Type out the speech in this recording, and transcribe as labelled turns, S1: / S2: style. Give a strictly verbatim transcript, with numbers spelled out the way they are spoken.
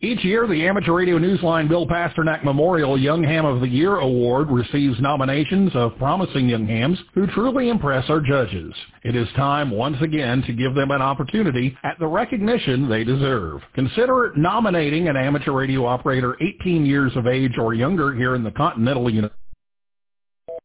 S1: Each year, the Amateur Radio Newsline Bill Pasternak Memorial Young Ham of the Year Award receives nominations of promising young hams who truly impress our judges. It is time once again to give them an opportunity at the recognition they deserve. Consider nominating an amateur radio operator eighteen years of age or younger here in the continental United States.